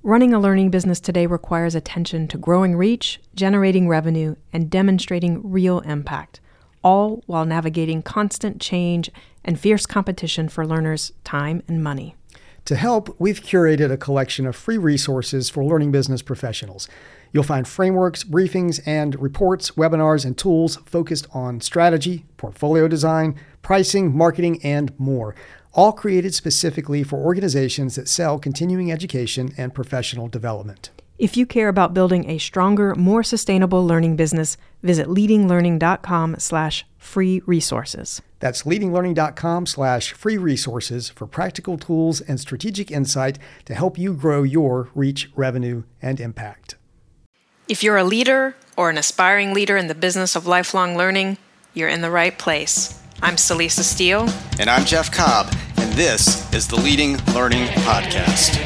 Running a learning business today requires attention to growing reach, generating revenue, and demonstrating real impact, all while navigating constant change and fierce competition for learners' time and money. To help, we've curated a collection of free resources for learning business professionals. You'll find frameworks, briefings, and reports, webinars, and tools focused on strategy, portfolio design, pricing, marketing, and more, all created specifically for organizations that sell continuing education and professional development. If you care about building a stronger, more sustainable learning business, visit leadinglearning.com/free resources. That's leadinglearning.com/free resources for practical tools and strategic insight to help you grow your reach, revenue, and impact. If you're a leader or an aspiring leader in the business of lifelong learning, you're in the right place. I'm Celisa Steele. And I'm Jeff Cobb, and this is the Leading Learning Podcast.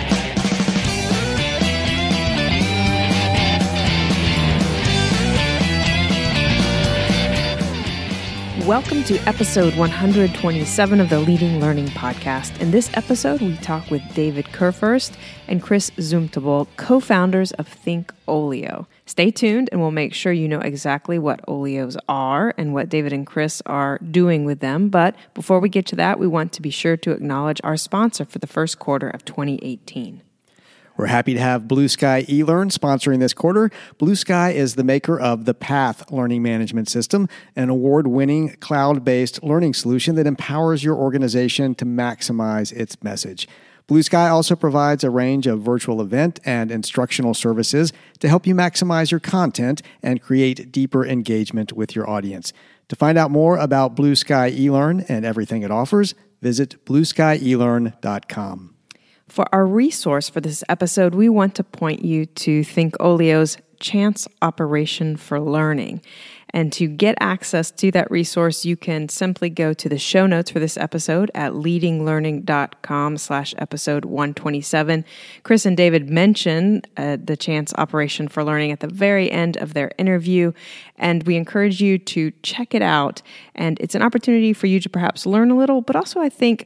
Welcome to episode 127 of the Leading Learning Podcast. In this episode, we talk with David Kurfürst and Chris Zumtobel, co-founders of ThinkOlio. Stay tuned and we'll make sure you know exactly what Olios are and what David and Chris are doing with them. But before we get to that, we want to be sure to acknowledge our sponsor for the first quarter of 2018. We're happy to have Blue Sky eLearn sponsoring this quarter. Blue Sky is the maker of the Path Learning Management System, an award-winning cloud-based learning solution that empowers your organization to maximize its message. Blue Sky also provides a range of virtual event and instructional services to help you maximize your content and create deeper engagement with your audience. To find out more about Blue Sky eLearn and everything it offers, visit blueskyelearn.com. For our resource for this episode, we want to point you to ThinkOlio's Chance Operation for Learning. And to get access to that resource, you can simply go to the show notes for this episode at leadinglearning.com/episode 127. Chris and David mention the Chance Operation for Learning at the very end of their interview, and we encourage you to check it out. And it's an opportunity for you to perhaps learn a little, but also I think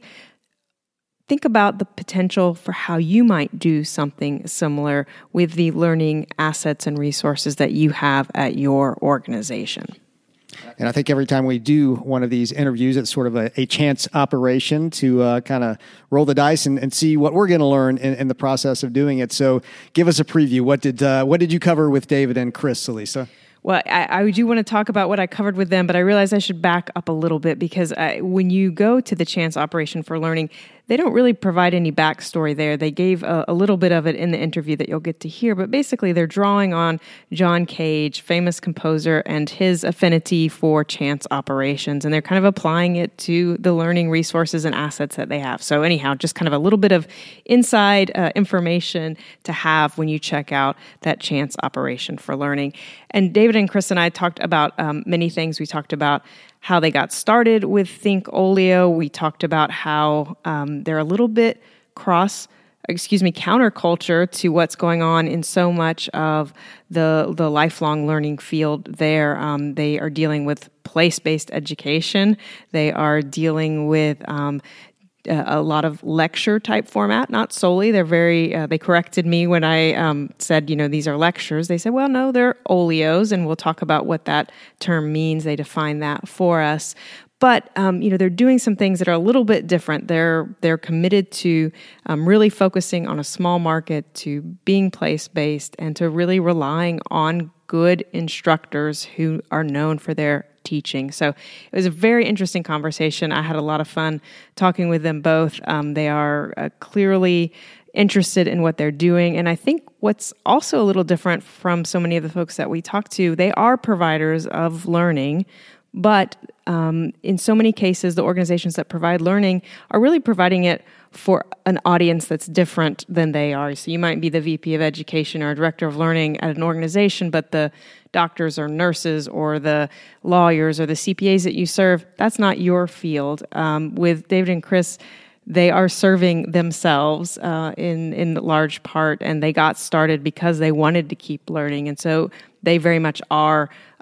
about the potential for how you might do something similar with the learning assets and resources that you have at your organization. And I think every time we do one of these interviews, it's sort of a chance operation to kind of roll the dice and see what we're going to learn in the process of doing it. So give us a preview. What did you cover with David and Chris, Celisa? Well, I do want to talk about what I covered with them, but I realized I should back up a little bit because when you go to the Chance Operation for Learning, they don't really provide any backstory there. They gave a little bit of it in the interview that you'll get to hear, but basically they're drawing on John Cage, famous composer, and his affinity for chance operations, and they're kind of applying it to the learning resources and assets that they have. So anyhow, just kind of a little bit of inside information to have when you check out that Chance Operation for Learning. And David and Chris and I talked about many things. We talked about how they got started with ThinkOlio. We talked about how they're a little bit counterculture to what's going on in so much of the lifelong learning field there. They are dealing with place-based education. They are dealing with a lot of lecture type format, not solely. They're they corrected me when I said, these are lectures. They said, well, no, they're Olios, and we'll talk about what that term means. They define that for us. But, they're doing some things that are a little bit different. They're committed to really focusing on a small market, to being place-based, and to really relying on good instructors who are known for their teaching. So it was a very interesting conversation. I had a lot of fun talking with them both. They are clearly interested in what they're doing. And I think what's also a little different from so many of the folks that we talk to, they are providers of learning, but in so many cases, the organizations that provide learning are really providing it for an audience that's different than they are. So you might be the VP of Education or a Director of Learning at an organization, but the doctors or nurses or the lawyers or the CPAs that you serve, that's not your field. With David and Chris, they are serving themselves in large part, and they got started because they wanted to keep learning. And so they very much are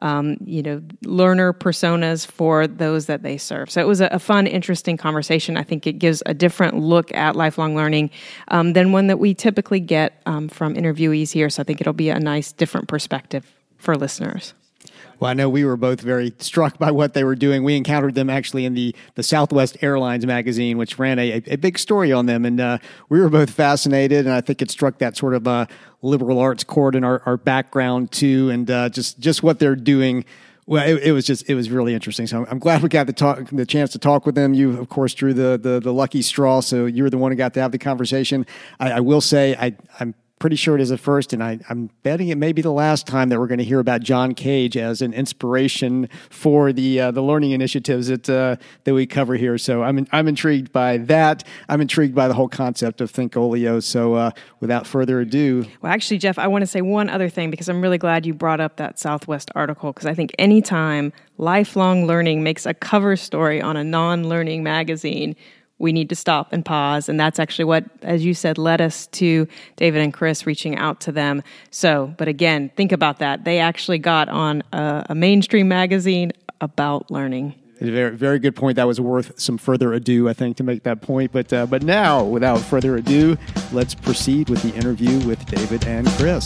learner personas for those that they serve. So it was a fun, interesting conversation. I think it gives a different look at lifelong learning than one that we typically get from interviewees here. So I think it'll be a nice, different perspective for listeners. Well, I know we were both very struck by what they were doing. We encountered them actually in the Southwest Airlines magazine, which ran a big story on them. And we were both fascinated, and I think it struck that sort of liberal arts chord in our background too, and just what they're doing. Well, it was really interesting. So I'm glad we got the chance to talk with them. You, of course, drew the lucky straw, so you were the one who got to have the conversation. I will say I'm pretty sure it is the first, and I'm betting it may be the last time that we're going to hear about John Cage as an inspiration for the learning initiatives that we cover here. So I'm intrigued by that. I'm intrigued by the whole concept of Thinkolio. So without further ado, well, actually, Jeff, I want to say one other thing because I'm really glad you brought up that Southwest article, because I think anytime lifelong learning makes a cover story on a non-learning magazine, we need to stop and pause. And that's actually what, as you said, led us to David and Chris reaching out to them. So, but again, think about that. They actually got on a mainstream magazine about learning. Very, very good point. That was worth some further ado, I think, to make that point. But now, without further ado, let's proceed with the interview with David and Chris.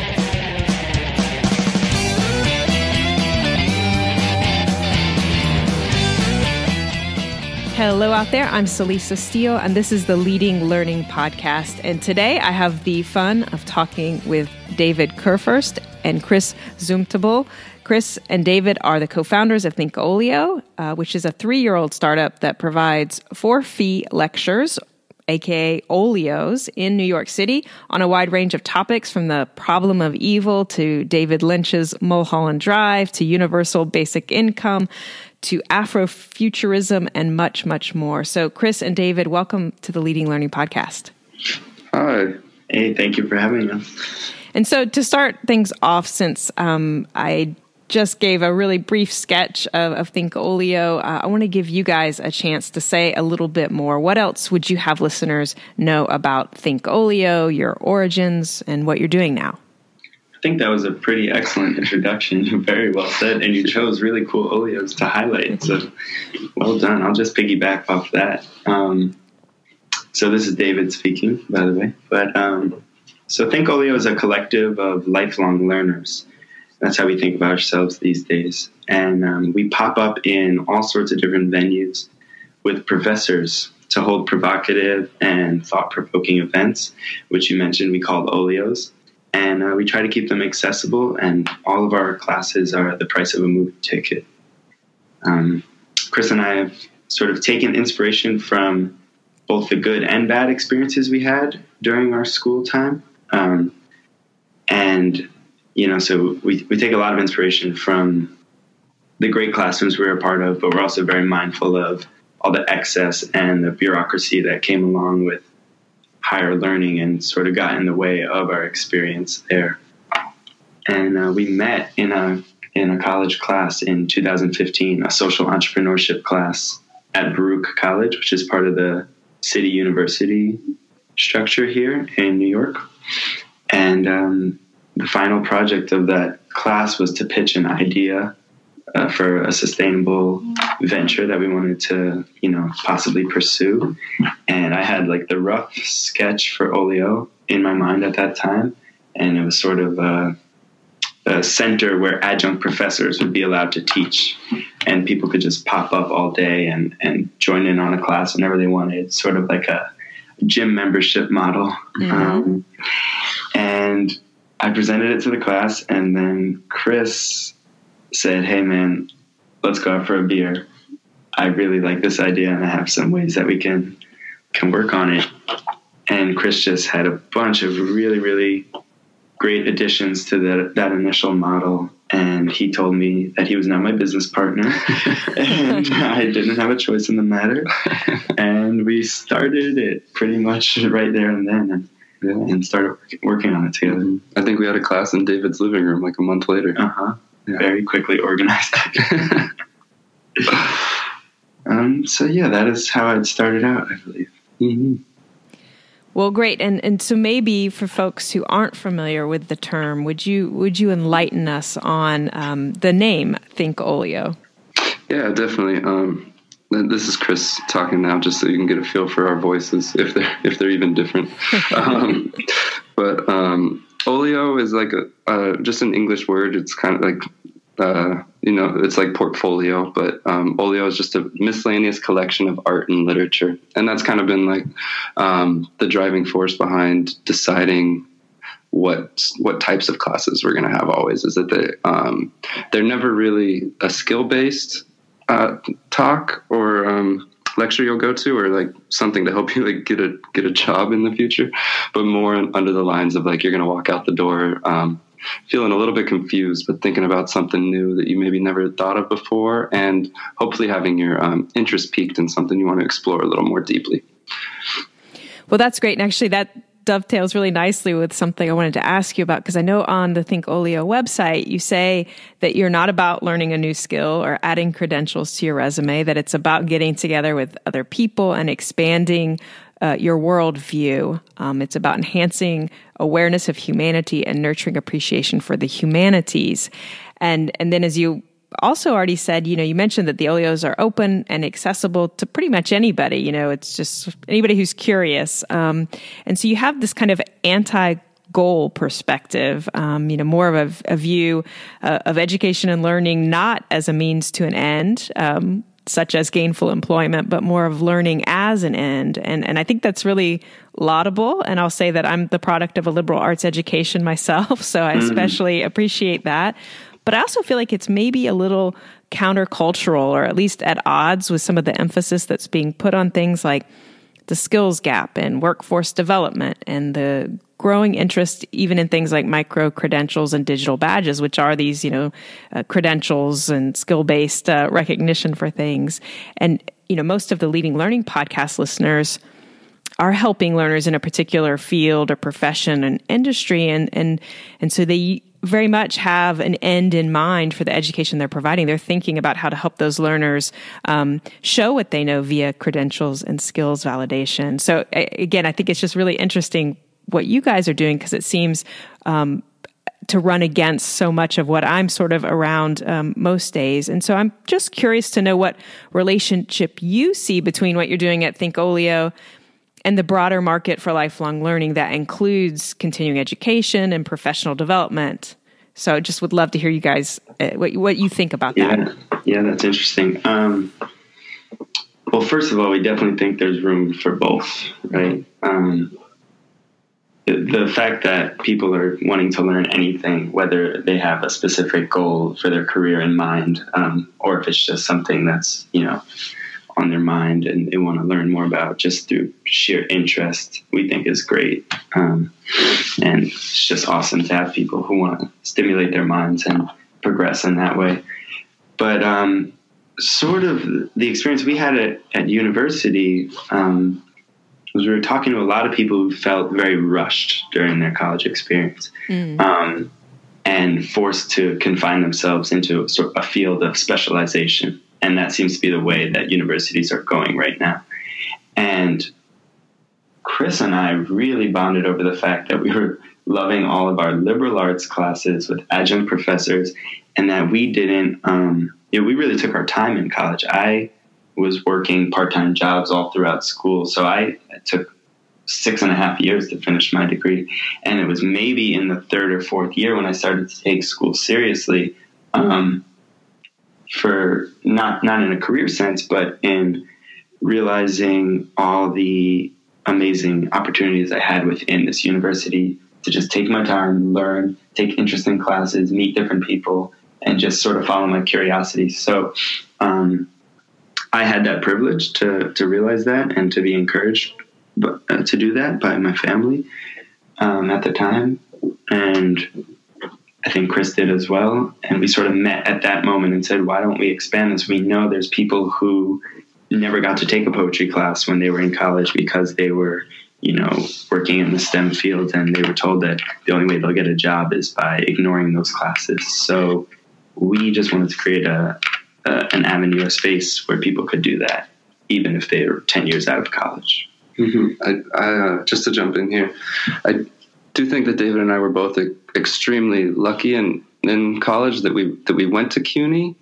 Hello out there, I'm Celisa Steele, and this is the Leading Learning Podcast. And today I have the fun of talking with David Kurfürst and Chris Zumtobel. Chris and David are the co-founders of Thinkolio, which is a 3-year-old startup that provides for-fee lectures, aka Olios, in New York City on a wide range of topics, from the problem of evil to David Lynch's Mulholland Drive to universal basic income to Afrofuturism and much, much more. So Chris and David, welcome to the Leading Learning Podcast. Hi. Hey, thank you for having us. And so to start things off, since I just gave a really brief sketch of Thinkolio, I want to give you guys a chance to say a little bit more. What else would you have listeners know about Thinkolio, your origins, and what you're doing now? I think that was a pretty excellent introduction. Very well said. And you chose really cool Olios to highlight. So well done. I'll just piggyback off that. So this is David speaking, by the way. But so Thinkolio is a collective of lifelong learners. That's how we think about ourselves these days. And we pop up in all sorts of different venues with professors to hold provocative and thought-provoking events, which you mentioned we called Olios. And we try to keep them accessible, and all of our classes are the price of a movie ticket. Chris and I have sort of taken inspiration from both the good and bad experiences we had during our school time. So we take a lot of inspiration from the great classrooms we were a part of, but we're also very mindful of all the excess and the bureaucracy that came along with higher learning and sort of got in the way of our experience there. And we met in a college class in 2015, a social entrepreneurship class at Baruch College, which is part of the City University structure here in New York. And the final project of that class was to pitch an idea for a sustainable venture that we wanted to, possibly pursue. And I had like the rough sketch for Olio in my mind at that time. And it was sort of a center where adjunct professors would be allowed to teach, and people could just pop up all day and join in on a class whenever they wanted, sort of like a gym membership model. Mm-hmm. And I presented it to the class, and then Chris said, "Hey man, let's go out for a beer. I really like this idea, and I have some ways that we can work on it." And Chris just had a bunch of really, really great additions to that initial model. And he told me that he was now my business partner, and I didn't have a choice in the matter. And we started it pretty much right there and then, and started working on it together. I think we had a class in David's living room like a month later. Yeah. Very quickly organized. So that is how I'd started out, I believe. Mm-hmm. Well, great. And so maybe for folks who aren't familiar with the term, would you enlighten us on the name ThinkOlio? Yeah, definitely. This is Chris talking now, just so you can get a feel for our voices, if they're even different. But Olio is like just an English word. It's kind of like it's like portfolio, but Olio is just a miscellaneous collection of art and literature, and that's kind of been like the driving force behind deciding what types of classes we're going to have. Always is that they're never really a skill based talk or lecture you'll go to, or like something to help you like get a job in the future, but more under the lines of like you're going to walk out the door feeling a little bit confused, but thinking about something new that you maybe never thought of before, and hopefully having your interest piqued in something you want to explore a little more deeply. Well, that's great. And actually that dovetails really nicely with something I wanted to ask you about, because I know on the ThinkOlio website, you say that you're not about learning a new skill or adding credentials to your resume, that it's about getting together with other people and expanding your worldview. It's about enhancing awareness of humanity and nurturing appreciation for the humanities. And then, as you also already said, you mentioned that the Olios are open and accessible to pretty much anybody. It's just anybody who's curious. And so you have this kind of anti-goal perspective, more of a view of education and learning not as a means to an end, such as gainful employment, but more of learning as an end. And I think that's really laudable. And I'll say that I'm the product of a liberal arts education myself, so I especially appreciate that. But I also feel like it's maybe a little countercultural, or at least at odds with some of the emphasis that's being put on things like the skills gap and workforce development, and the growing interest even in things like micro-credentials and digital badges, which are these, credentials and skill-based recognition for things. And, most of the Leading Learning podcast listeners are helping learners in a particular field or profession and industry. And so they very much have an end in mind for the education they're providing. They're thinking about how to help those learners show what they know via credentials and skills validation. So again, I think it's just really interesting what you guys are doing, because it seems to run against so much of what I'm sort of around most days. And so I'm just curious to know what relationship you see between what you're doing at ThinkOlio and the broader market for lifelong learning that includes continuing education and professional development. So I just would love to hear you guys, what you think about that. Yeah, that's interesting. Well, first of all, we definitely think there's room for both, right? The fact that people are wanting to learn anything, whether they have a specific goal for their career in mind, or if it's just something that's, on their mind and they want to learn more about just through sheer interest, we think is great. And it's just awesome to have people who want to stimulate their minds and progress in that way. But sort of the experience we had at university was we were talking to a lot of people who felt very rushed during their college experience, and forced to confine themselves into sort of a field of specialization. And that seems to be the way that universities are going right now. And Chris and I really bonded over the fact that we were loving all of our liberal arts classes with adjunct professors, and that we didn't, we really took our time in college. I was working part-time jobs all throughout school. So I took 6.5 years to finish my degree. And it was maybe in the third or fourth year when I started to take school seriously, for not in a career sense, but in realizing all the amazing opportunities I had within this university to just take my time, learn, take interesting classes, meet different people, and just sort of follow my curiosity. So I had that privilege to realize that and to be encouraged to do that by my family at the time. And I think Chris did as well. And we sort of met at that moment and said, why don't we expand this? We know there's people who never got to take a poetry class when they were in college because they were, working in the STEM field, and they were told that the only way they'll get a job is by ignoring those classes. So we just wanted to create an avenue, a space where people could do that, even if they were 10 years out of college. I just to jump in here, I do think that David and I were both extremely lucky in college that we went to CUNY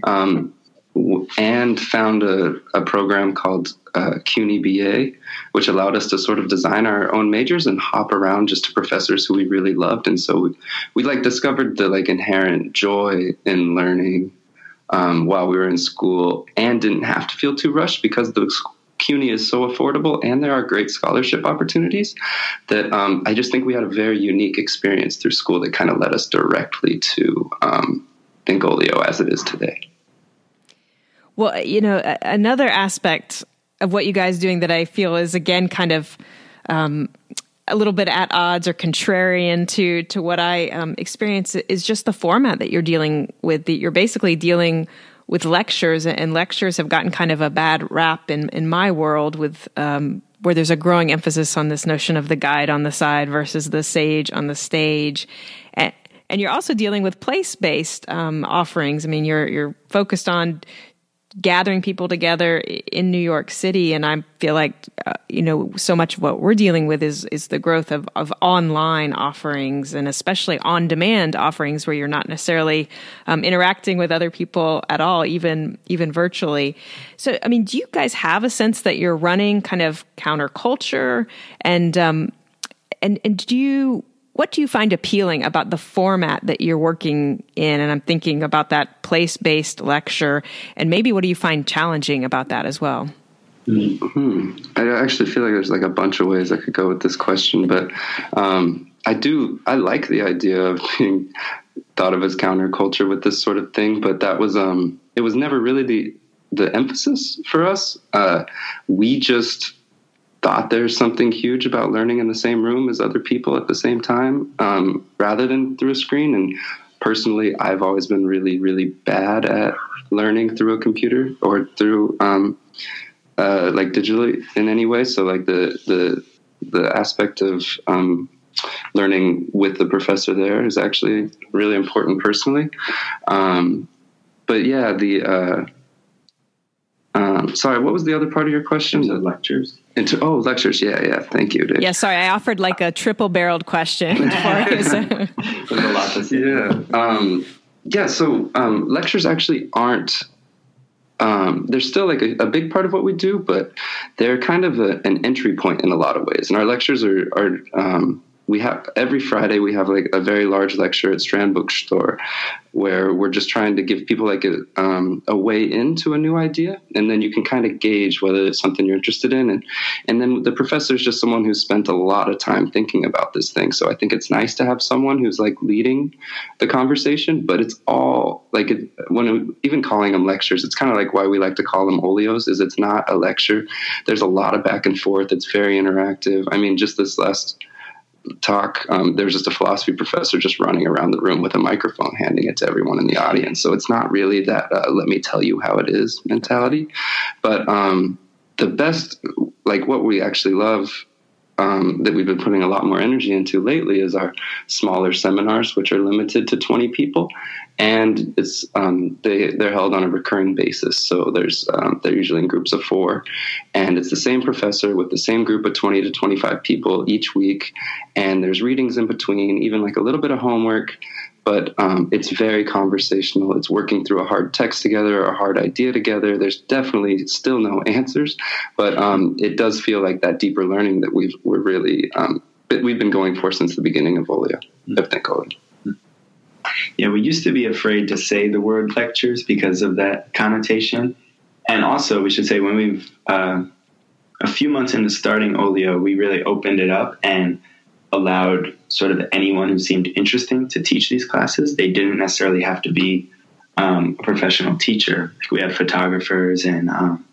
and found a program called CUNY BA, which allowed us to sort of design our own majors and hop around just to professors who we really loved. And so we like discovered the like inherent joy in learning while we were in school, and didn't have to feel too rushed because the CUNY is so affordable and there are great scholarship opportunities that I just think we had a very unique experience through school that kind of led us directly to think Olio as it is today. Well, you know, another aspect of what you guys are doing that I feel is, again, kind of a little bit at odds or contrarian to what I experience is just the format that you're dealing with. You're basically dealing with lectures, and lectures have gotten kind of a bad rap in my world with where there's a growing emphasis on this notion of the guide on the side versus the sage on the stage. And you're also dealing with place-based offerings. I mean, you're focused on gathering people together in New York City. And I feel like, so much of what we're dealing with is the growth of online offerings, and especially on-demand offerings where you're not necessarily interacting with other people at all, even virtually. So, I mean, do you guys have a sense that you're running kind of counterculture? And what do you find appealing about the format that you're working in? And I'm thinking about that place-based lecture, and maybe what do you find challenging about that as well? I actually feel like there's like a bunch of ways I could go with this question, but I like the idea of being thought of as counterculture with this sort of thing, but that was it was never really the emphasis for us. We just thought there's something huge about learning in the same room as other people at the same time, rather than through a screen. And personally, I've always been really, really bad at learning through a computer or through like digitally in any way. So like the aspect of learning with the professor there is actually really important personally. But yeah, sorry, what was the other part of your question? The lectures. Lectures. Yeah. Thank you, Dave. Yeah, sorry, I offered like a triple-barreled question for you. So. There's a lot to say. So lectures actually aren't. They're still like a big part of what we do, but they're kind of an entry point in a lot of ways. And our lectures are we have every Friday we have like a very large lecture at Strand Bookstore where we're just trying to give people like a way into a new idea, and then you can kind of gauge whether it's something you're interested in, and then the professor is just someone who's spent a lot of time thinking about this thing. So I think it's nice to have someone who's like leading the conversation, but it's all like even calling them lectures, it's kind of like why we like to call them Olios, is it's not a lecture. There's a lot of back and forth. It's very interactive. I mean, just this last talk, there was just a philosophy professor just running around the room with a microphone, handing it to everyone in the audience. So it's not really that let me tell you how it is mentality. But the best, like what we actually love that we've been putting a lot more energy into lately is our smaller seminars, which are limited to 20 people. And it's they're held on a recurring basis. So they're usually in groups of 4. And it's the same professor with the same group of 20 to 25 people each week. And there's readings in between, even like a little bit of homework. But it's very conversational. It's working through a hard text together, a hard idea together. There's definitely still no answers, but it does feel like that deeper learning that we've been going for since the beginning of Olio. I think Olio. Yeah, we used to be afraid to say the word lectures because of that connotation. And also, we should say when we've a few months into starting Olio, we really opened it up and allowed sort of anyone who seemed interesting to teach these classes. They didn't necessarily have to be a professional teacher. Like we had photographers and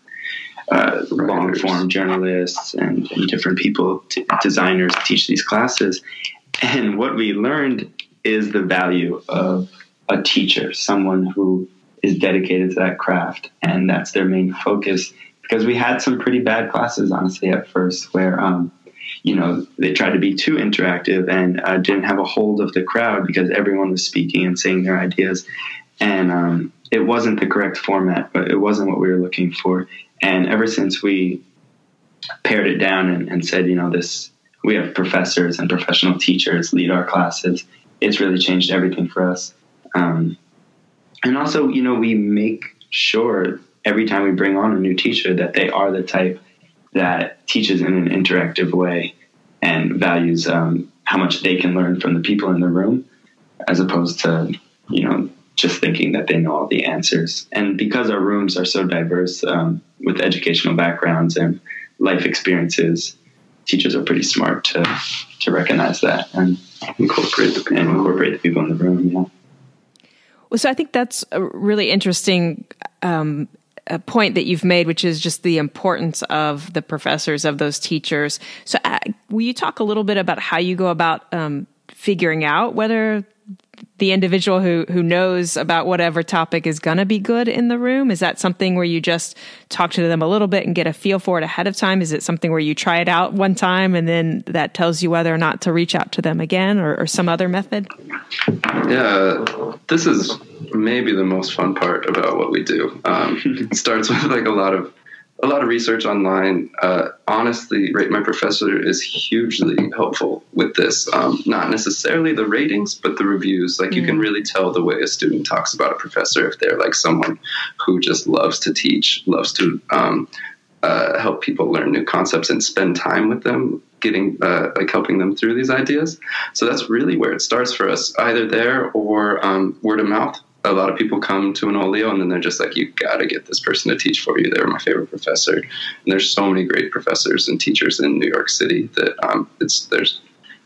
long-form journalists and different people, designers, teach these classes. And what we learned is the value of a teacher, someone who is dedicated to that craft, and that's their main focus. Because we had some pretty bad classes, honestly, at first, where they tried to be too interactive and didn't have a hold of the crowd because everyone was speaking and saying their ideas. And it wasn't the correct format, but it wasn't what we were looking for. And ever since we pared it down and said, we have professors and professional teachers lead our classes. It's really changed everything for us. And also, we make sure every time we bring on a new teacher that they are the type that teaches in an interactive way and values how much they can learn from the people in the room, as opposed to, just thinking that they know all the answers. And because our rooms are so diverse with educational backgrounds and life experiences, teachers are pretty smart to recognize that and incorporate the people in the room. Yeah. Well, so I think that's a really interesting a point that you've made, which is just the importance of the professors, of those teachers. So will you talk a little bit about how you go about figuring out whether the individual who knows about whatever topic is going to be good in the room? Is that something where you just talk to them a little bit and get a feel for it ahead of time? Is it something where you try it out one time and then that tells you whether or not to reach out to them again, or some other method? Yeah, this is maybe the most fun part about what we do. It starts with like a lot of research online. Honestly, Rate My Professor is hugely helpful with this. Not necessarily the ratings, but the reviews. Like you can really tell the way a student talks about a professor if they're like someone who just loves to teach, loves to help people learn new concepts and spend time with them, helping them through these ideas. So that's really where it starts for us, either there or word of mouth. A lot of people come to an Olio and then they're just like, you got to get this person to teach for you. They're my favorite professor. And there's so many great professors and teachers in New York City that there's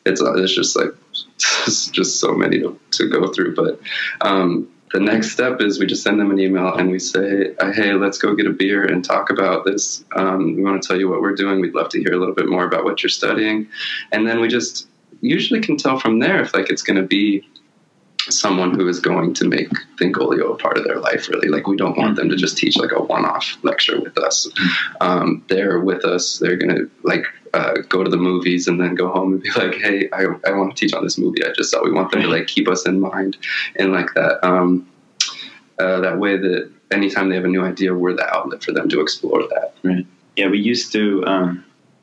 just so many to go through. But the next step is we just send them an email and we say, hey, let's go get a beer and talk about this. We want to tell you what we're doing. We'd love to hear a little bit more about what you're studying. And then we just usually can tell from there if like it's going to be someone who is going to make Thinkolio a part of their life, really. Like we don't want them to just teach like a one-off lecture with us. They're with us. They're going to go to the movies and then go home and be like, hey, I want to teach on this movie I just saw. We want them to like keep us in mind and like that. That way that anytime they have a new idea, we're the outlet for them to explore that. Right. Yeah, we used to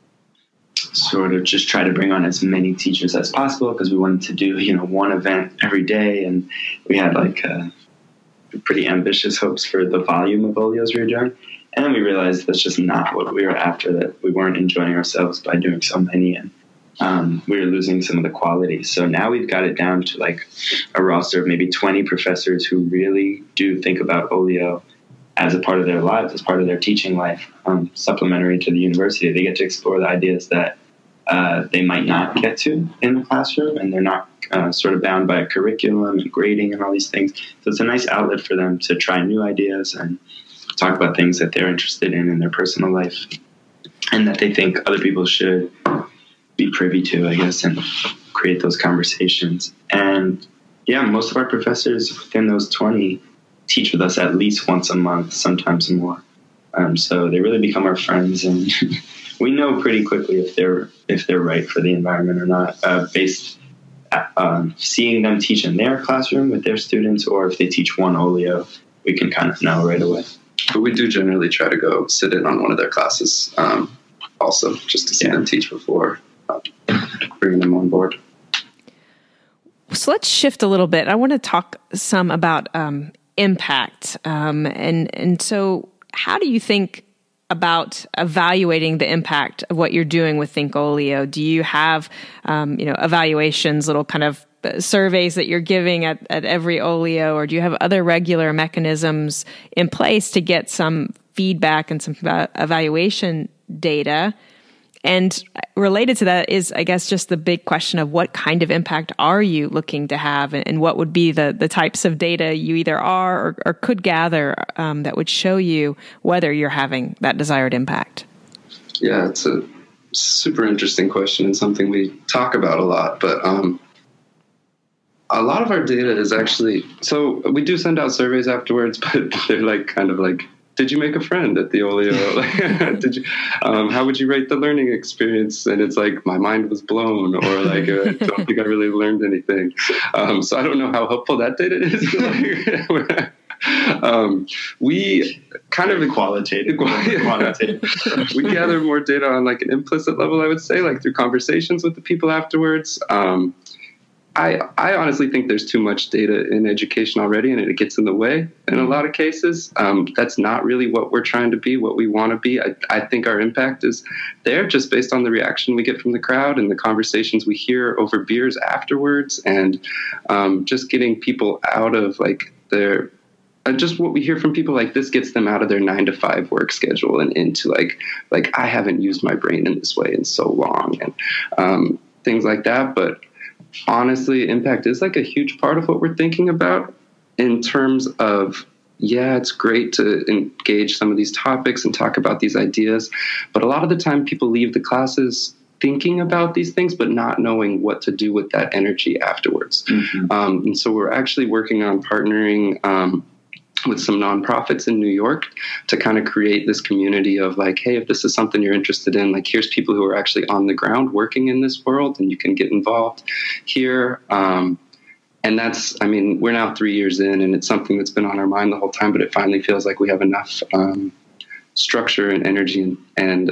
sort of just try to bring on as many teachers as possible because we wanted to do, one event every day. And we had like pretty ambitious hopes for the volume of Olios we were doing. And then we realized that's just not what we were after, that we weren't enjoying ourselves by doing so many. And we were losing some of the quality. So now we've got it down to like a roster of maybe 20 professors who really do think about Olio as a part of their lives, as part of their teaching life, supplementary to the university. They get to explore the ideas that they might not get to in the classroom, and they're not sort of bound by a curriculum and grading and all these things. So it's a nice outlet for them to try new ideas and talk about things that they're interested in their personal life and that they think other people should be privy to, I guess, and create those conversations. And yeah, most of our professors within those 20 teach with us at least once a month, sometimes more. So they really become our friends, and we know pretty quickly if they're right for the environment or not, based seeing them teach in their classroom with their students, or if they teach one Olio, we can kind of know right away. But we do generally try to go sit in on one of their classes, also just to see them teach before bringing them on board. So let's shift a little bit. I want to talk some about impact. And so how do you think about evaluating the impact of what you're doing with Thinkolio? Do you have, evaluations, little kind of surveys that you're giving at every Olio, or do you have other regular mechanisms in place to get some feedback and some evaluation data? And related to that is, I guess, just the big question of what kind of impact are you looking to have, and what would be the types of data you either are or could gather that would show you whether you're having that desired impact? Yeah, it's a super interesting question and something we talk about a lot. But a lot of our data is actually, so we do send out surveys afterwards, but they're like kind of like, did you make a friend at the Olio? Did you? How would you rate the learning experience? And it's like, my mind was blown, or like, I don't think I really learned anything. So I don't know how helpful that data is. We kind of qualitative. We gather more data on like an implicit level, I would say, like through conversations with the people afterwards. I honestly think there's too much data in education already, and it gets in the way in a lot of cases. That's not really what we're trying to be, what we want to be. I think our impact is there just based on the reaction we get from the crowd and the conversations we hear over beers afterwards, and just getting people out of like their just what we hear from people, like this gets them out of their 9-to-5 work schedule and into like I haven't used my brain in this way in so long, and things like that. But honestly, impact is like a huge part of what we're thinking about in terms of, yeah, it's great to engage some of these topics and talk about these ideas, but a lot of the time people leave the classes thinking about these things, but not knowing what to do with that energy afterwards. And so we're actually working on partnering with some nonprofits in New York to kind of create this community of like, hey, if this is something you're interested in, like here's people who are actually on the ground working in this world and you can get involved here. And that's, I mean, we're now 3 years in and it's something that's been on our mind the whole time, but it finally feels like we have enough structure and energy and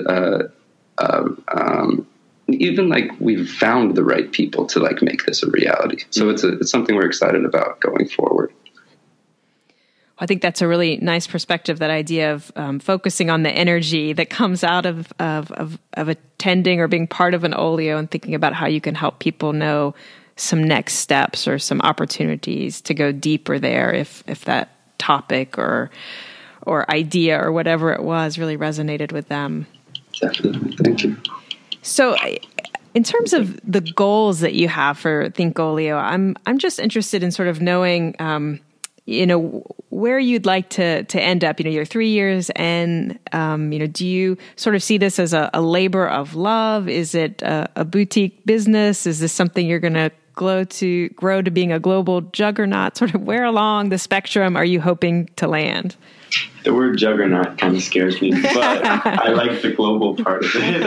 even like we've found the right people to like make this a reality. So it's something we're excited about going forward. I think that's a really nice perspective, that idea of focusing on the energy that comes out of attending or being part of an Olio, and thinking about how you can help people know some next steps or some opportunities to go deeper there if that topic or idea or whatever it was really resonated with them. Definitely. Thank you. So in terms of the goals that you have for Think Olio, I'm just interested in sort of knowing where you'd like to end up. You're 3 years and, do you sort of see this as a labor of love? Is it a boutique business? Is this something you're going to grow to being a global juggernaut? Sort of where along the spectrum are you hoping to land? The word juggernaut kind of scares me, but I like the global part of it.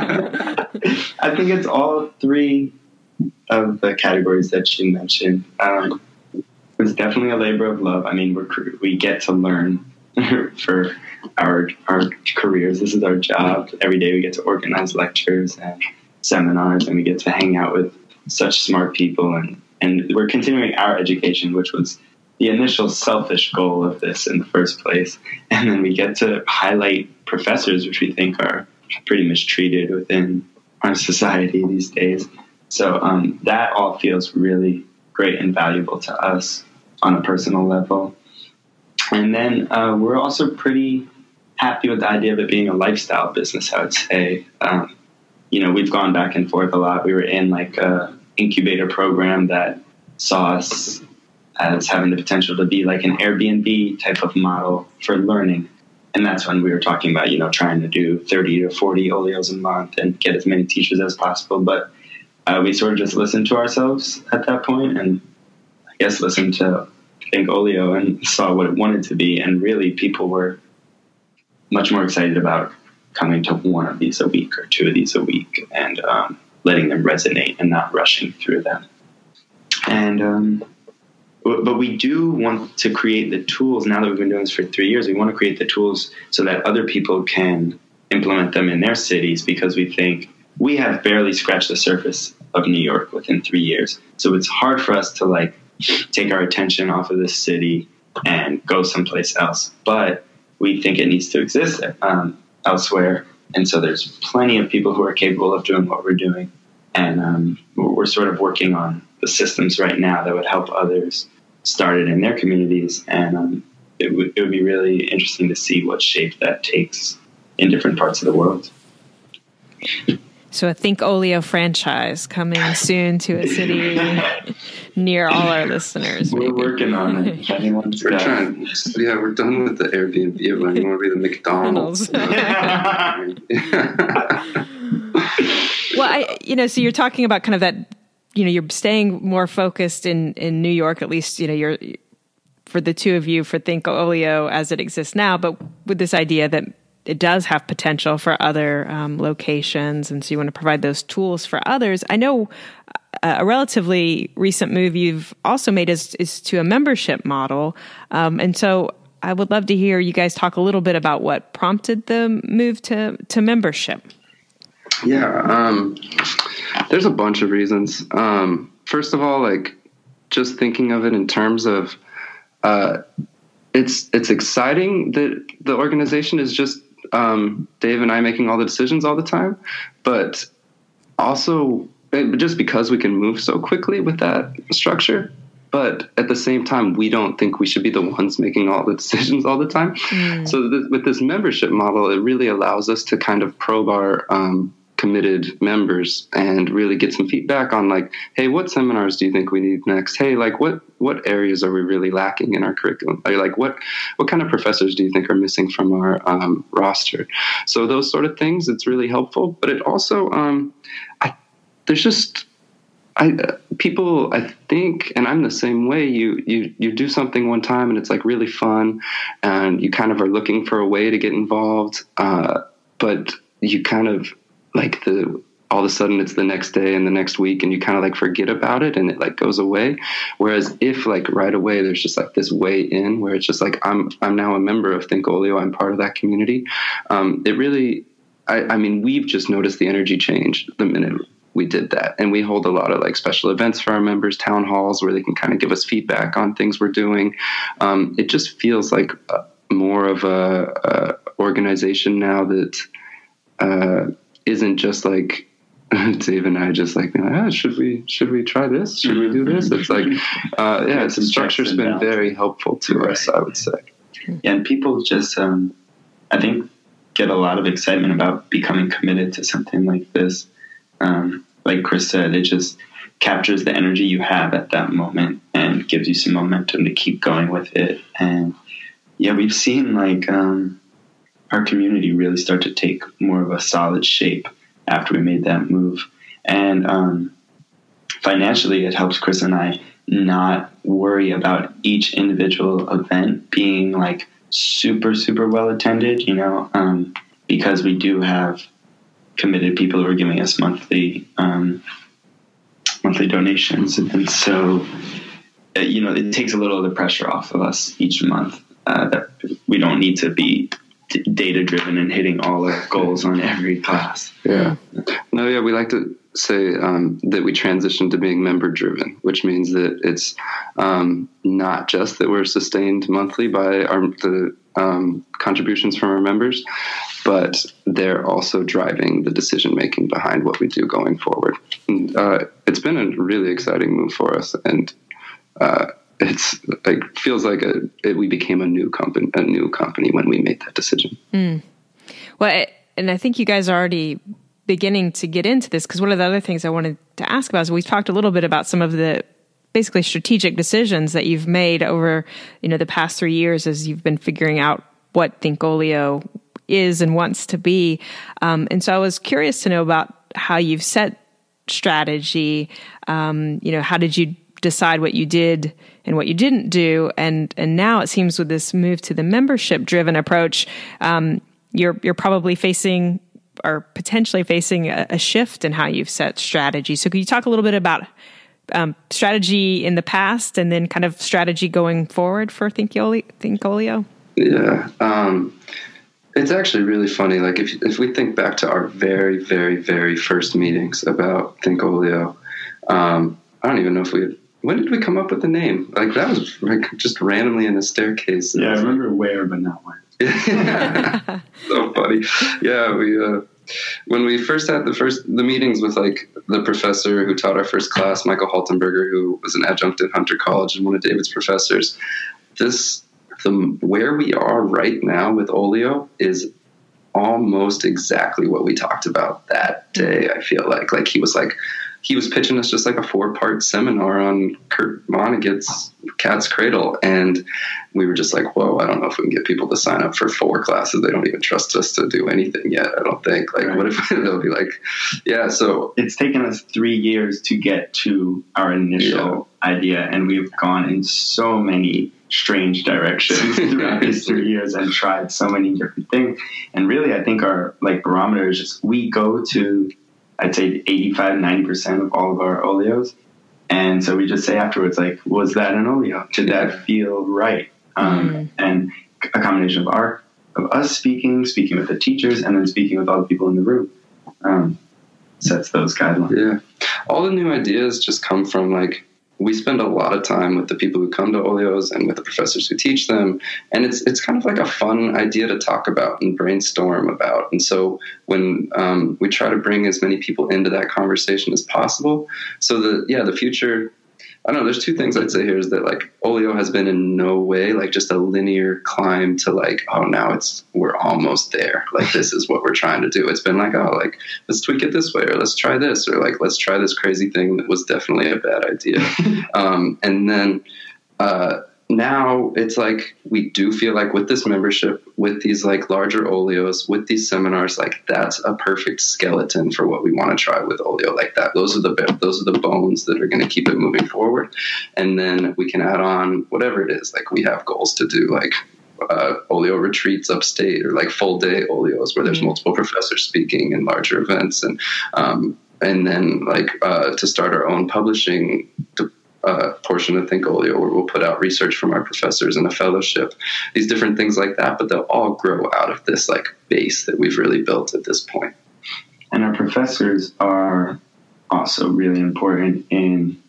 I think it's all three of the categories that you mentioned. It's definitely a labor of love. I mean, we get to learn for our careers. This is our job. Every day we get to organize lectures and seminars, and we get to hang out with such smart people. And we're continuing our education, which was the initial selfish goal of this in the first place. And then we get to highlight professors, which we think are pretty mistreated within our society these days. So that all feels really great and valuable to us on a personal level. And then we're also pretty happy with the idea of it being a lifestyle business, I would say. We've gone back and forth a lot. We were in like a incubator program that saw us as having the potential to be like an Airbnb type of model for learning. And that's when we were talking about, trying to do 30 to 40 Olios a month and get as many teachers as possible. But we sort of just listened to ourselves at that point, and I guess listened to Think Olio and saw what it wanted to be. And really people were much more excited about coming to one of these a week or two of these a week and letting them resonate and not rushing through them. And but we do want to create the tools. Now that we've been doing this for 3 years, we want to create the tools so that other people can implement them in their cities, because we think we have barely scratched the surface of New York within 3 years. So it's hard for us to like take our attention off of this city and go someplace else. But we think it needs to exist elsewhere. And so there's plenty of people who are capable of doing what we're doing. And we're sort of working on the systems right now that would help others start it in their communities. And it would be really interesting to see what shape that takes in different parts of the world. So a Think Olio franchise coming soon to a city near all our listeners. We're working on it. We're trying. Yeah, we're done with the Airbnb. We want to be the McDonald's. Well, so you're talking about kind of that, you're staying more focused in New York, at least, you're for the two of you for Think Olio as it exists now, but with this idea that it does have potential for other locations, and so you want to provide those tools for others. I know a relatively recent move you've also made is to a membership model, and so I would love to hear you guys talk a little bit about what prompted the move to membership. Yeah, there's a bunch of reasons. First of all, like just thinking of it in terms of it's exciting that the organization is just Dave and I making all the decisions all the time, but also just because we can move so quickly with that structure. But at the same time, we don't think we should be the ones making all the decisions all the time. So with this membership model, it really allows us to kind of probe our committed members and really get some feedback on like, hey, what seminars do you think we need next? Hey, like what areas are we really lacking in our curriculum? Or like what kind of professors do you think are missing from our roster? So those sort of things, it's really helpful. But it also, people, I think, and I'm the same way, you do something one time and it's like really fun and you kind of are looking for a way to get involved. But you kind of like all of a sudden it's the next day and the next week and you kind of like forget about it and it like goes away. Whereas if like right away, there's just like this way in where it's just like, I'm now a member of ThinkOlio. I'm part of that community. It really, I mean, we've just noticed the energy change the minute we did that. And we hold a lot of like special events for our members, town halls where they can kind of give us feedback on things we're doing. It just feels like more of a organization now that isn't just like Dave and I just like, should we try this? Should we do this? It's like, the structure's been very helpful to us, I would say. Yeah, and people just, I think, get a lot of excitement about becoming committed to something like this. Like Chris said, it just captures the energy you have at that moment and gives you some momentum to keep going with it. And yeah, we've seen like our community really start to take more of a solid shape after we made that move. And financially, it helps Chris and I not worry about each individual event being like super, super well attended, because we do have committed people who are giving us monthly donations. And so, it takes a little of the pressure off of us each month that we don't need to be data driven and hitting all our goals on every class. Yeah. No, yeah, we like to say that we transitioned to being member driven, which means that it's not just that we're sustained monthly by the contributions from our members, but they're also driving the decision making behind what we do going forward. And, it's been a really exciting move for us, and it's like feels like we became a new company when we made that decision. Well, and I think you guys are already beginning to get into this, because one of the other things I wanted to ask about is we've talked a little bit about some of the basically strategic decisions that you've made over the past 3 years as you've been figuring out what ThinkOlio is and wants to be. And so I was curious to know about how you've set strategy. How did you decide what you did and what you didn't do? And now it seems with this move to the membership driven approach, you're probably facing or potentially facing a shift in how you've set strategy. So could you talk a little bit about strategy in the past and then kind of strategy going forward for ThinkOlio? Yeah. It's actually really funny. Like if we think back to our very, very, very first meetings about ThinkOlio, I don't even know when did we come up with the name? Like that was like just randomly in a staircase. Yeah, I remember where, but not when. So funny. Yeah, when we first had the meetings with like the professor who taught our first class, Michael Haltenberger, who was an adjunct at Hunter College and one of David's professors, where we are right now with Olio is almost exactly what we talked about that day. I feel like he was pitching us just like a 4-part seminar on Kurt Vonnegut's Cat's Cradle. And we were just like, whoa, I don't know if we can get people to sign up for 4 classes. They don't even trust us to do anything yet, I don't think. Like, right. What if they'll be like, yeah, so. It's taken us 3 years to get to our initial idea. And we've gone in so many strange directions throughout these 3 years and tried so many different things. And really, I think our like barometer is just, we go to, I'd say 85-90% of all of our oleos. And so we just say afterwards, like, was that an oleo? Did that feel right? And a combination of us speaking with the teachers, and then speaking with all the people in the room, sets those guidelines. Yeah. All the new ideas just come from, like, we spend a lot of time with the people who come to oleos and with the professors who teach them. And it's kind of like a fun idea to talk about and brainstorm about. And so when we try to bring as many people into that conversation as possible, so the future, I don't know, there's two things I'd say here is that, like, oleo has been in no way like just a linear climb to like, oh, now we're almost there. Like, this is what we're trying to do. It's been like, oh, like, let's tweak it this way, or let's try this, or like, let's try this crazy thing that was definitely a bad idea. And then now it's like, we do feel like with this membership, with these like larger oleos, with these seminars, like, that's a perfect skeleton for what we want to try with oleo. Like that, those are the bones that are going to keep it moving forward. And then we can add on whatever it is. Like, we have goals to do like oleo retreats upstate, or like full day oleos where there's multiple professors speaking in larger events. And then like to start our own publishing portion of Think Oleo, where we'll put out research from our professors in a fellowship, these different things like that, but they'll all grow out of this like base that we've really built at this point. And our professors are also really important in,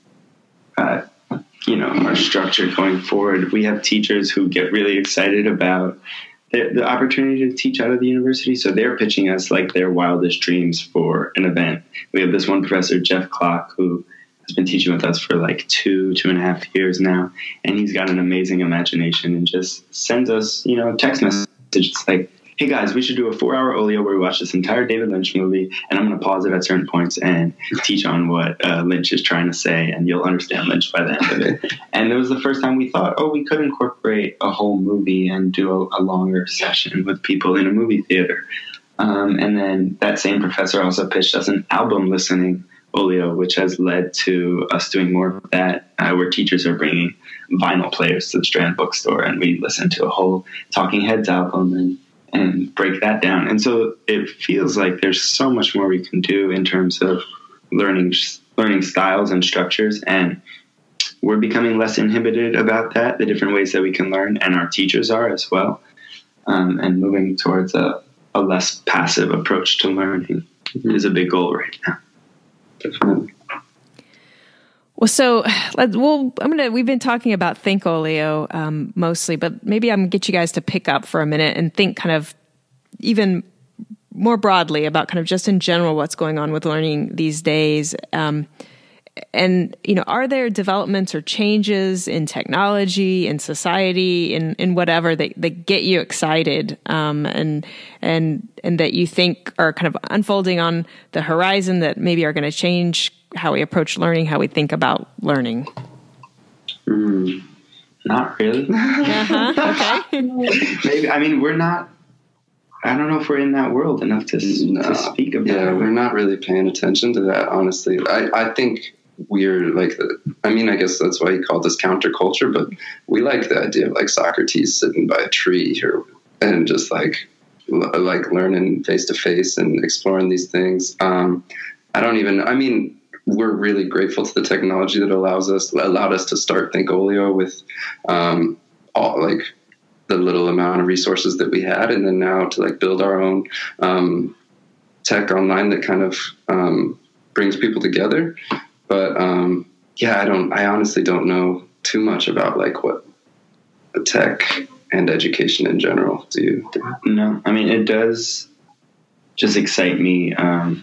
our structure going forward. We have teachers who get really excited about the opportunity to teach out of the university. So they're pitching us like their wildest dreams for an event. We have this one professor, Jeff Clock, who has been teaching with us for like 2.5 years now. And he's got an amazing imagination and just sends us, text messages. It's like, hey guys, we should do a 4-hour oleo where we watch this entire David Lynch movie, and I'm going to pause it at certain points and teach on what Lynch is trying to say, and you'll understand Lynch by the end of it. And it was the first time we thought, we could incorporate a whole movie and do a longer session with people in a movie theater. And then that same professor also pitched us an album listening oleo, which has led to us doing more of that, where teachers are bringing vinyl players to the Strand bookstore, and we listen to a whole Talking Heads album and break that down. And so it feels like there's so much more we can do in terms of learning styles and structures, and we're becoming less inhibited about that, the different ways that we can learn, and our teachers are as well, and moving towards a less passive approach to learning is a big goal right now. Definitely. Well, so we've been talking about Think Oleo mostly, but maybe I'm going to get you guys to pick up for a minute and think kind of even more broadly about kind of just in general what's going on with learning these days. And, are there developments or changes in technology, in society, in whatever that get you excited, and that you think are kind of unfolding on the horizon that maybe are going to change how we approach learning, how we think about learning? Not really. Okay. Maybe, we're not, I don't know if we're in that world enough to speak about it. Yeah, we're not really paying attention to that, honestly. I think we're like, I guess that's why he called this counterculture, but we like the idea of like Socrates sitting by a tree and just like learning face to face and exploring these things. We're really grateful to the technology that allowed us to start Think Oleo with all like the little amount of resources that we had, and then now to like build our own tech online that kind of brings people together. But I honestly don't know too much about like what the tech and education in general do. No, it does just excite me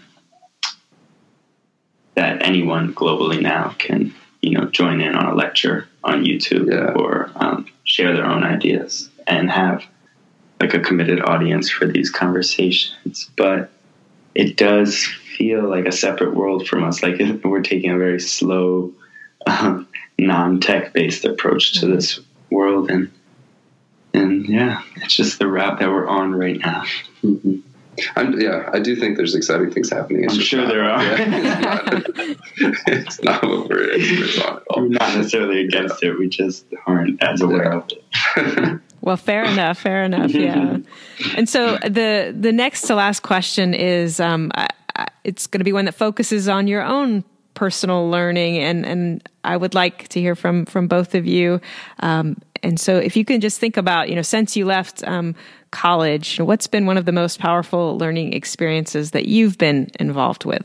that anyone globally now can, join in on a lecture on YouTube or share their own ideas and have like a committed audience for these conversations. But it does feel like a separate world from us. Like we're taking a very slow, non-tech based approach to this world. And it's just the route that we're on right now. Mm-hmm. I do think there's exciting things happening. I'm sure there are. Yeah, it's not what we're experts on at all. all. Not necessarily against it. We just aren't as aware of it. Well, fair enough. Yeah. And so the next to last question is, it's going to be one that focuses on your own personal learning, and I would like to hear from both of you. And so if you can just think about, since you left college, what's been one of the most powerful learning experiences that you've been involved with?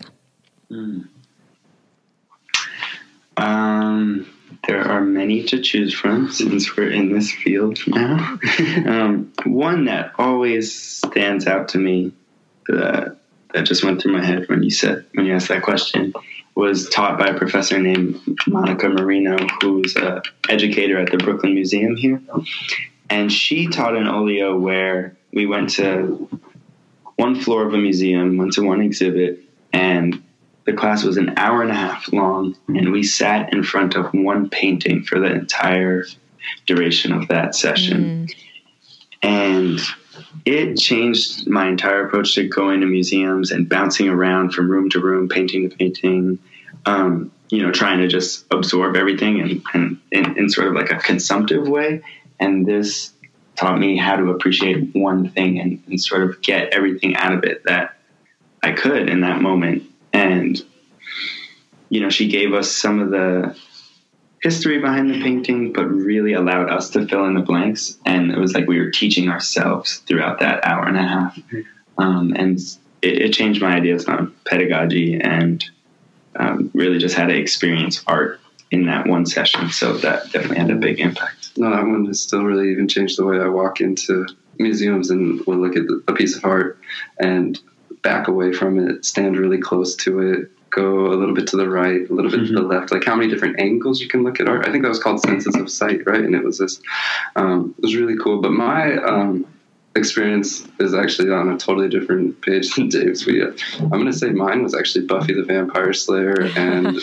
There are many to choose from since we're in this field now. One that always stands out to me that just went through my head when you asked that question was taught by a professor named Monica Marino, who's an educator at the Brooklyn Museum here. And she taught an Olio where we went to one floor of a museum, went to one exhibit, and the class was an hour and a half long, and we sat in front of one painting for the entire duration of that session. And it changed my entire approach to going to museums and bouncing around from room to room, painting to painting, trying to just absorb everything and in sort of like a consumptive way. And this taught me how to appreciate one thing and sort of get everything out of it that I could in that moment. And, she gave us some of the history behind the painting, but really allowed us to fill in the blanks. And it was like we were teaching ourselves throughout that hour and a half. And it changed my ideas on pedagogy and really just how to experience art in that one session. So that definitely had a big impact. No, that one has still really even changed the way I walk into museums and will look at a piece of art and back away from it, stand really close to it, go a little bit to the right, a little bit to the left, like how many different angles you can look at art. I think that was called Senses of Sight, right? And it was this, it was really cool. But my experience is actually on a totally different page than Dave's. I'm going to say mine was actually Buffy the Vampire Slayer and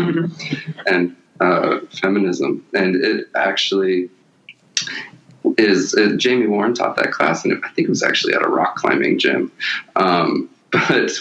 feminism. And it actually is, Jamie Warren taught that class, and I think it was actually at a rock climbing gym. But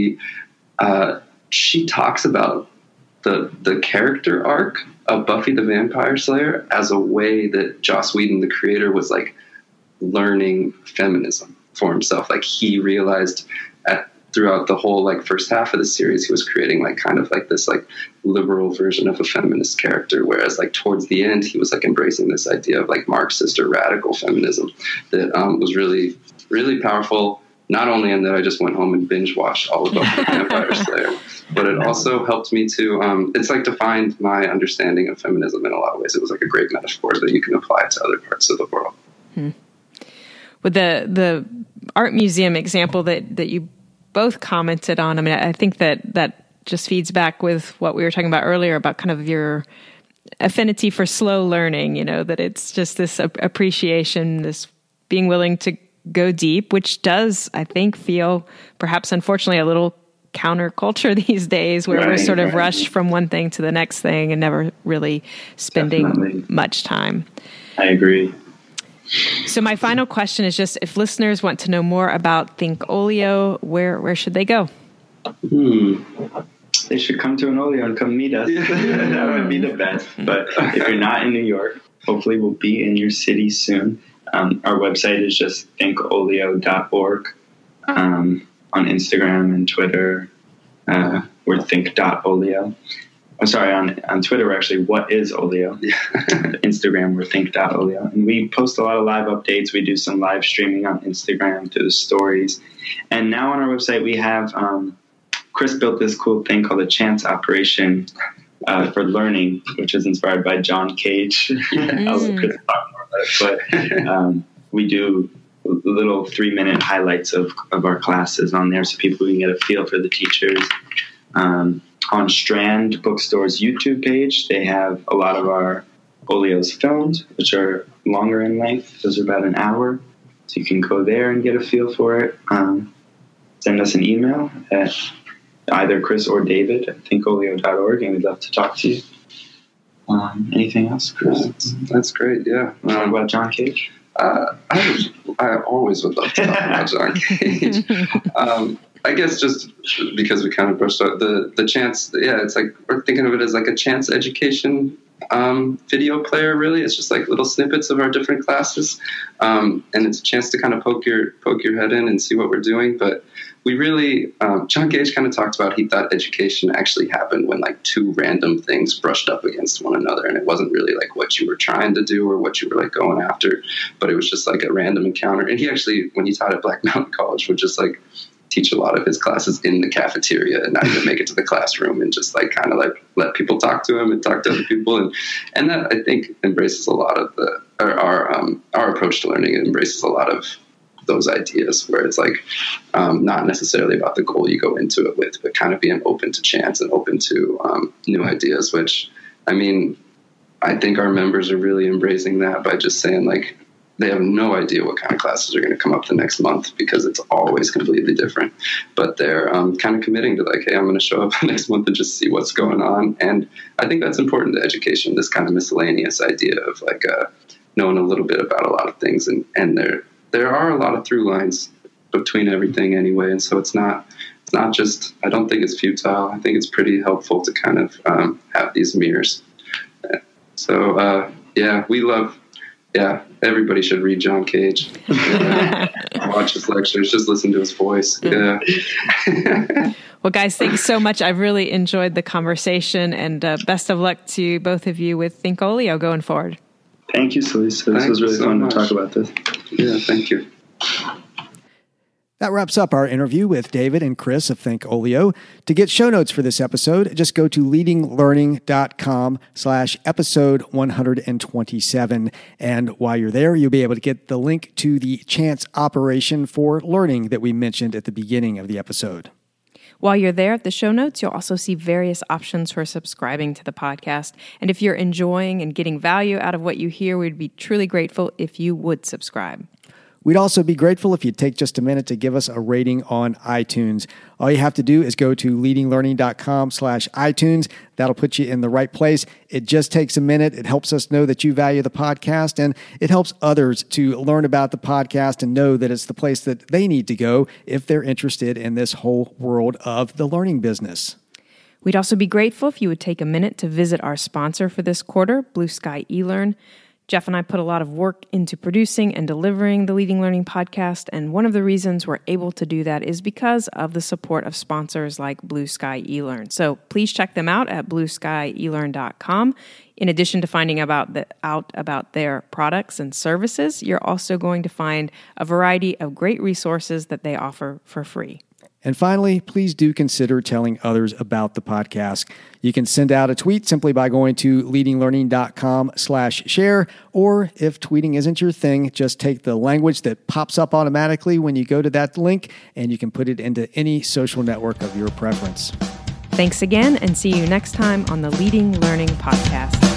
she talks about the character arc of Buffy the Vampire Slayer as a way that Joss Whedon, the creator, was like learning feminism for himself. Like he realized throughout the whole first half of the series, he was creating kind of this liberal version of a feminist character. Whereas towards the end, he was embracing this idea of Marxist or radical feminism that was really, really powerful. Not only in that I just went home and binge watched all of Buffy the Vampire Slayer, but it also helped me to, it's defined my understanding of feminism in a lot of ways. It was a great metaphor that you can apply to other parts of the world. With the art museum example that you both commented on, I mean, I think that just feeds back with what we were talking about earlier about kind of your affinity for slow learning, that it's just this appreciation, this being willing to go deep, which does, I think, feel perhaps unfortunately a little counterculture these days where we're sort of rushed from one thing to the next thing and never really spending much time. I agree. So my final question is just if listeners want to know more about Think Olio, where should they go? They should come to an Olio and come meet us. That would be the best. But if you're not in New York, hopefully we'll be in your city soon. Our website is just thinkolio.org. On Instagram and Twitter, we're think.olio. I'm sorry, on Twitter, we're actually What is Olio? Instagram, we're think.olio. And we post a lot of live updates. We do some live streaming on Instagram through the stories. And now on our website, we have Chris built this cool thing called a chance operation for learning, which is inspired by John Cage. I'll let Chris talk more about it. But we do little 3-minute highlights of our classes on there so people can get a feel for the teachers. On Strand Bookstore's YouTube page, they have a lot of our Olios filmed, which are longer in length. Those are about an hour. So you can go there and get a feel for it. Send us an email at either Chris or David at thinkolio.org, and we'd love to talk to you. Anything else, Chris? That's great, yeah. Talk about John Cage? I always would love to talk about John Cage. I guess just because we kind of brushed out the chance, it's we're thinking of it as a chance education video player, really. It's just like little snippets of our different classes. And it's a chance to kind of poke your head in and see what we're doing. But we really, John Gage kind of talked about, he thought education actually happened when like two random things brushed up against one another. And it wasn't really like what you were trying to do or what you were like going after, but it was just like a random encounter. And he actually, when he taught at Black Mountain College, would just like teach a lot of his classes in the cafeteria and not even make it to the classroom, and just like kind of like let people talk to him and talk to other people. And that, I think, embraces a lot of our approach to learning. It embraces a lot of those ideas where it's like not necessarily about the goal you go into it with, but kind of being open to chance and open to new ideas, which, I mean, I think our members are really embracing that by just saying like they have no idea what kind of classes are going to come up the next month because it's always completely different. But they're kind of committing to like, hey, I'm going to show up next month and just see what's going on. And I think that's important to education, this kind of miscellaneous idea of like knowing a little bit about a lot of things. And there are a lot of through lines between everything anyway. And so it's not just, I don't think it's futile. I think it's pretty helpful to kind of have these mirrors. So, everybody should read John Cage. Watch his lectures, just listen to his voice. Yeah. Well, guys, thanks so much. I've really enjoyed the conversation, and best of luck to both of you with Thinkolio going forward. Thank you, Celisa. This was really fun to talk about this. Yeah, thank you. That wraps up our interview with David and Chris of Thinkolio. To get show notes for this episode, just go to leadinglearning.com/episode 127. And while you're there, you'll be able to get the link to the Chance Operation for Learning that we mentioned at the beginning of the episode. While you're there at the show notes, you'll also see various options for subscribing to the podcast. And if you're enjoying and getting value out of what you hear, we'd be truly grateful if you would subscribe. We'd also be grateful if you'd take just a minute to give us a rating on iTunes. All you have to do is go to leadinglearning.com/iTunes. That'll put you in the right place. It just takes a minute. It helps us know that you value the podcast, and it helps others to learn about the podcast and know that it's the place that they need to go if they're interested in this whole world of the learning business. We'd also be grateful if you would take a minute to visit our sponsor for this quarter, Blue Sky eLearn. Jeff and I put a lot of work into producing and delivering the Leading Learning podcast, and one of the reasons we're able to do that is because of the support of sponsors like Blue Sky eLearn. So please check them out at blueskyelearn.com. In addition to finding out about their products and services, you're also going to find a variety of great resources that they offer for free. And finally, please do consider telling others about the podcast. You can send out a tweet simply by going to leadinglearning.com/share, or if tweeting isn't your thing, just take the language that pops up automatically when you go to that link, and you can put it into any social network of your preference. Thanks again, and see you next time on the Leading Learning Podcast.